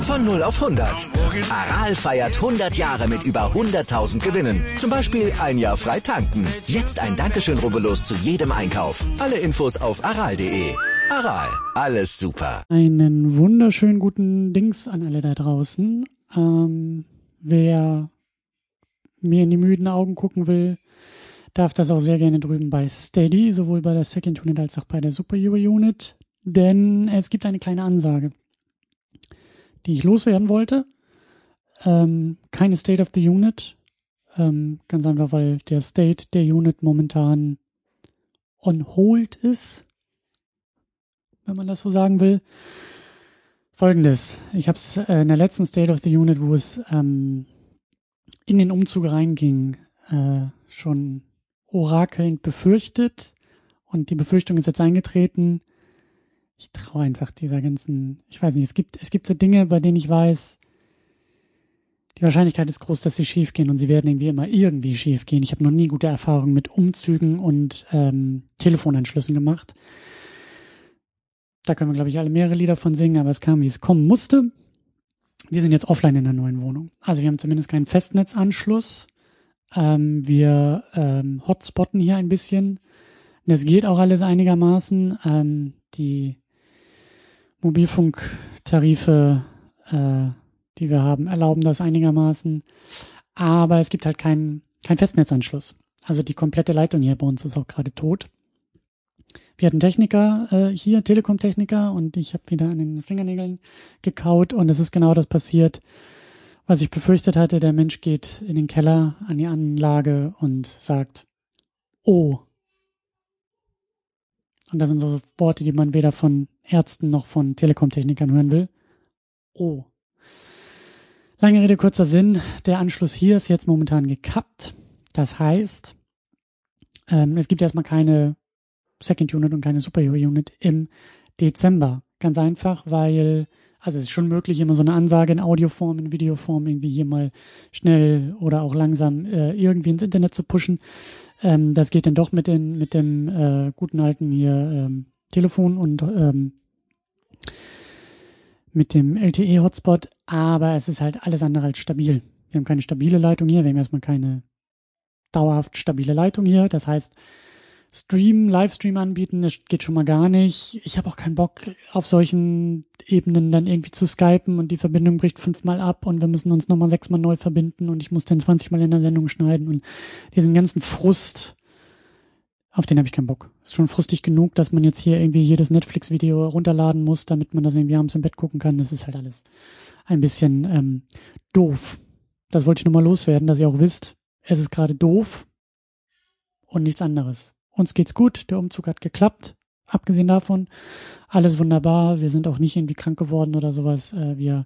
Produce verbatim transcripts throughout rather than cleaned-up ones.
Von null auf hundert. Aral feiert hundert Jahre mit über hunderttausend Gewinnen. Zum Beispiel ein Jahr frei tanken. Jetzt ein Dankeschön, rubbellos zu jedem Einkauf. Alle Infos auf aral punkt de. Aral, alles super. Einen wunderschönen guten Dings an alle da draußen. Ähm, wer mir in die müden Augen gucken will, darf das auch sehr gerne drüben bei Steady, sowohl bei der Second Unit als auch bei der Superhero Unit. Denn es gibt eine kleine Ansage, die ich loswerden wollte. Ähm, keine State of the Unit. Ähm, ganz einfach, weil der State der Unit momentan on hold ist, wenn man das so sagen will. Folgendes. Ich habe es äh, in der letzten State of the Unit, wo es ähm, in den Umzug reinging, äh, schon orakelnd befürchtet. Und die Befürchtung ist jetzt eingetreten. Ich traue einfach dieser ganzen, ich weiß nicht, es gibt, es gibt so Dinge, bei denen ich weiß, die Wahrscheinlichkeit ist groß, dass sie schief gehen und sie werden irgendwie immer irgendwie schief gehen. Ich habe noch nie gute Erfahrungen mit Umzügen und ähm, Telefonanschlüssen gemacht. Da können wir, glaube ich, alle mehrere Lieder von singen, aber es kam, wie es kommen musste. Wir sind jetzt offline in der neuen Wohnung. Also wir haben zumindest keinen Festnetzanschluss. Ähm, wir ähm, hotspotten hier ein bisschen. Das geht auch alles einigermaßen. Ähm, die Mobilfunktarife, äh, die wir haben, erlauben das einigermaßen. Aber es gibt halt keinen kein Festnetzanschluss. Also die komplette Leitung hier bei uns ist auch gerade tot. Wir hatten Techniker äh, hier, Telekom-Techniker, und ich habe wieder an den Fingernägeln gekaut und es ist genau das passiert, was ich befürchtet hatte. Der Mensch geht in den Keller an die Anlage und sagt, oh. Und das sind so Worte, die man weder von Ärzten noch von Telekom-Technikern hören will. Oh. Lange Rede, kurzer Sinn. Der Anschluss hier ist jetzt momentan gekappt. Das heißt, ähm, es gibt erstmal keine Second Unit und keine Superhero Unit im Dezember. Ganz einfach, weil, also es ist schon möglich, immer so eine Ansage in Audioform, in Videoform irgendwie hier mal schnell oder auch langsam äh, irgendwie ins Internet zu pushen. Ähm, das geht dann doch mit den mit dem äh, guten alten hier ähm, Telefon und ähm, mit dem L T E-Hotspot, aber es ist halt alles andere als stabil. Wir haben keine stabile Leitung hier, wir haben erstmal keine dauerhaft stabile Leitung hier. Das heißt, Stream, Livestream anbieten, das geht schon mal gar nicht. Ich habe auch keinen Bock, auf solchen Ebenen dann irgendwie zu skypen und die Verbindung bricht fünfmal ab und wir müssen uns nochmal sechsmal neu verbinden und ich muss dann zwanzig Mal in der Sendung schneiden und diesen ganzen Frust, auf den habe ich keinen Bock. Ist schon frustig genug, dass man jetzt hier irgendwie jedes Netflix-Video runterladen muss, damit man das irgendwie abends im Bett gucken kann. Das ist halt alles ein bisschen ähm, doof. Das wollte ich nur mal loswerden, dass ihr auch wisst, es ist gerade doof und nichts anderes. Uns geht's gut, der Umzug hat geklappt, abgesehen davon, alles wunderbar, wir sind auch nicht irgendwie krank geworden oder sowas, wir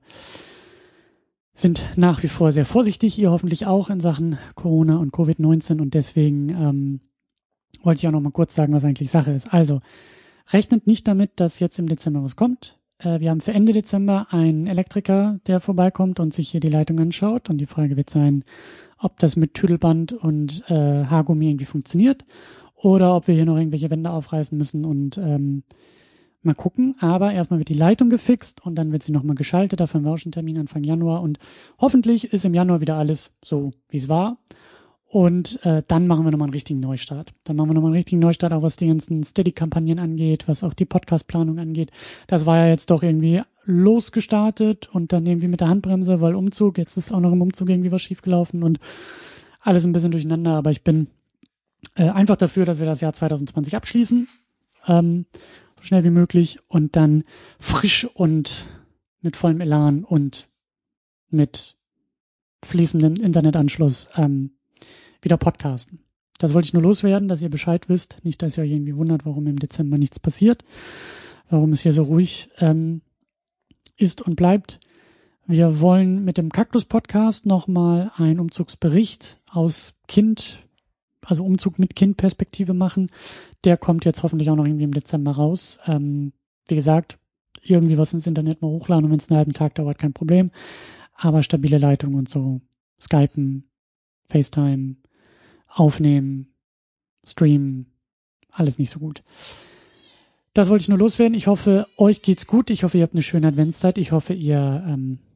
sind nach wie vor sehr vorsichtig, ihr hoffentlich auch in Sachen Corona und Covid neunzehn und deswegen ähm, wollte ich auch noch mal kurz sagen, was eigentlich Sache ist. Also, rechnet nicht damit, dass jetzt im Dezember was kommt. Äh, wir haben für Ende Dezember einen Elektriker, der vorbeikommt und sich hier die Leitung anschaut und die Frage wird sein, ob das mit Tüdelband und äh, Haargummi irgendwie funktioniert. Oder ob wir hier noch irgendwelche Wände aufreißen müssen und ähm, mal gucken. Aber erstmal wird die Leitung gefixt und dann wird sie nochmal geschaltet. Dafür haben wir auch schon einen Termin Anfang Januar. Und hoffentlich ist im Januar wieder alles so, wie es war. Und äh, dann machen wir nochmal einen richtigen Neustart. Dann machen wir nochmal einen richtigen Neustart, auch was die ganzen Steady-Kampagnen angeht, was auch die Podcast-Planung angeht. Das war ja jetzt doch irgendwie losgestartet und dann irgendwie mit der Handbremse, weil Umzug, jetzt ist auch noch im Umzug irgendwie was schiefgelaufen und alles ein bisschen durcheinander. Aber ich bin Äh, einfach dafür, dass wir das Jahr zwanzig zwanzig abschließen, ähm, so schnell wie möglich und dann frisch und mit vollem Elan und mit fließendem Internetanschluss ähm, wieder podcasten. Das wollte ich nur loswerden, dass ihr Bescheid wisst. Nicht, dass ihr euch irgendwie wundert, warum im Dezember nichts passiert, warum es hier so ruhig ähm, ist und bleibt. Wir wollen mit dem Kaktus-Podcast nochmal einen Umzugsbericht aus Kind, also Umzug mit Kind-Perspektive machen. Der kommt jetzt hoffentlich auch noch irgendwie im Dezember raus. Ähm, wie gesagt, irgendwie was ins Internet mal hochladen und wenn es einen halben Tag dauert, kein Problem. Aber stabile Leitung und so, Skypen, FaceTime, aufnehmen, streamen, alles nicht so gut. Das wollte ich nur loswerden. Ich hoffe, euch geht's gut. Ich hoffe, ihr habt eine schöne Adventszeit. Ich hoffe, ihr ähm,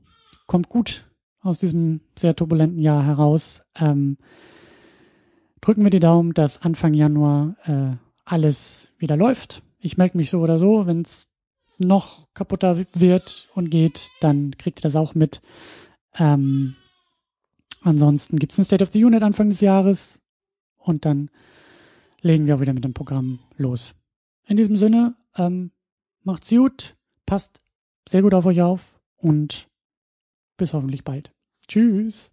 kommt gut aus diesem sehr turbulenten Jahr heraus. Ähm, drücken wir die Daumen, dass Anfang Januar äh, alles wieder läuft. Ich melde mich so oder so, wenn es noch kaputter wird und geht, dann kriegt ihr das auch mit. Ähm, ansonsten gibt es ein State of the Unit Anfang des Jahres und dann legen wir auch wieder mit dem Programm los. In diesem Sinne, ähm, macht's gut, passt sehr gut auf euch auf und bis hoffentlich bald. Tschüss.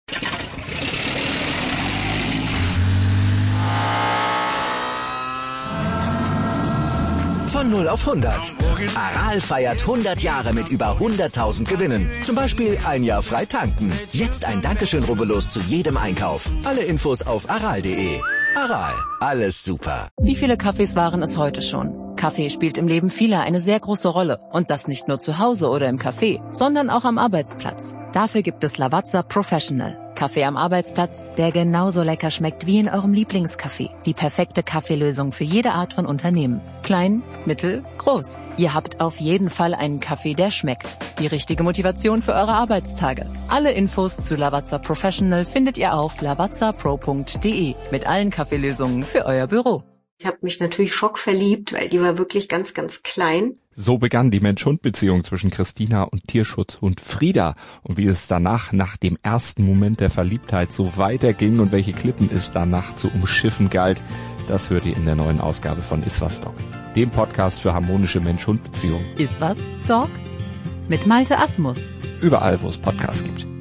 Von null auf hundert. Aral feiert hundert Jahre mit über hunderttausend Gewinnen. Zum Beispiel ein Jahr frei tanken. Jetzt ein Dankeschön, rubbellos zu jedem Einkauf. Alle Infos auf aral punkt de. Aral, alles super. Wie viele Kaffees waren es heute schon? Kaffee spielt im Leben vieler eine sehr große Rolle. Und das nicht nur zu Hause oder im Café, sondern auch am Arbeitsplatz. Dafür gibt es Lavazza Professional. Kaffee am Arbeitsplatz, der genauso lecker schmeckt wie in eurem Lieblingscafé. Die perfekte Kaffeelösung für jede Art von Unternehmen. Klein, mittel, groß. Ihr habt auf jeden Fall einen Kaffee, der schmeckt. Die richtige Motivation für eure Arbeitstage. Alle Infos zu Lavazza Professional findet ihr auf lavazza pro punkt de mit allen Kaffeelösungen für euer Büro. Ich habe mich natürlich schockverliebt, weil die war wirklich ganz, ganz klein. So begann die Mensch-Hund-Beziehung zwischen Christina und Tierschutzhund Frieda. Und wie es danach, nach dem ersten Moment der Verliebtheit, so weiterging und welche Klippen es danach zu umschiffen galt, das hört ihr in der neuen Ausgabe von Iswas Dog, dem Podcast für harmonische Mensch-Hund-Beziehungen. Iswas Dog? Mit Malte Asmus. Überall, wo es Podcasts gibt.